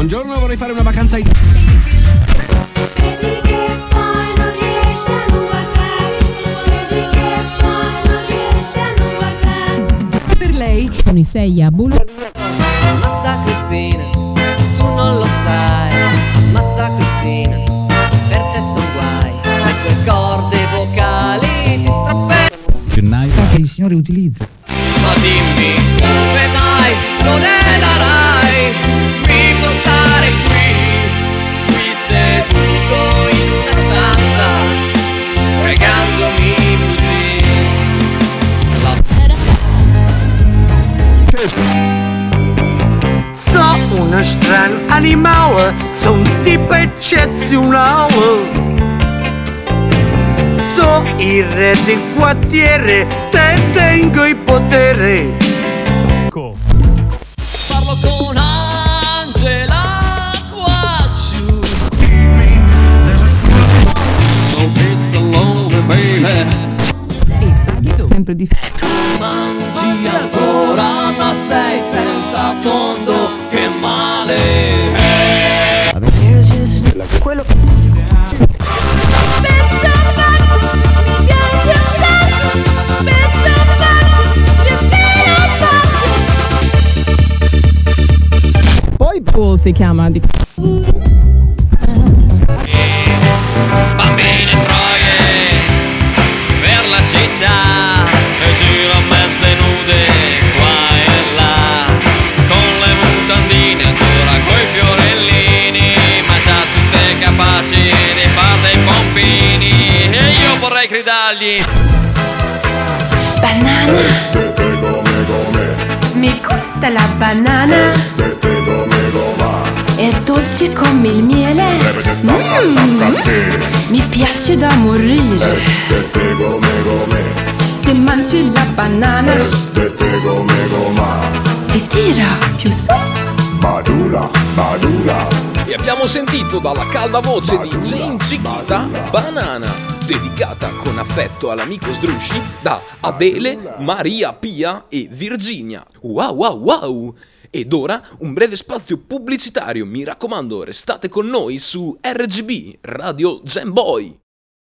Buongiorno, vorrei fare una vacanza in... Vedi che poi non riesci a non guardare. Vedi che poi non riesci a non guardare. Per lei sono i 6 a Bull. Matta Cristina, tu non lo sai. Matta Cristina, per te son guai. Le tue corde vocali ti strappano. Gennaio che il signore utilizza. Ma dimmi, come mai non è la Rai? Mi può stare qui seduto in una stanza, sprecandomi così. So uno strano animale, so un tipo eccezionale. So il re del quartiere, te tengo il potere. Parlo con Angela qua giù. Sempre di Mangi ancora, ma sei senza fondo, che male è. quello. Poi Paul si chiama di... Bambine troie per la città e giro mezze nude qua e là, con le mutandine ancora coi fiorellini, ma già tutte capaci di far dei pompini, e io vorrei gridargli: Banana, mi gusta la banana, è dolce come il miele, mi piace da morire, se mangi la banana ti tira più su. E abbiamo sentito dalla calda voce di Jane Chiquita Banana, dedicata con affetto all'amico Sdrusci da Adele, Maria Pia e Virginia. Wow wow wow! Ed ora un breve spazio pubblicitario, mi raccomando, restate con noi su RGB, Radio Zen Boy.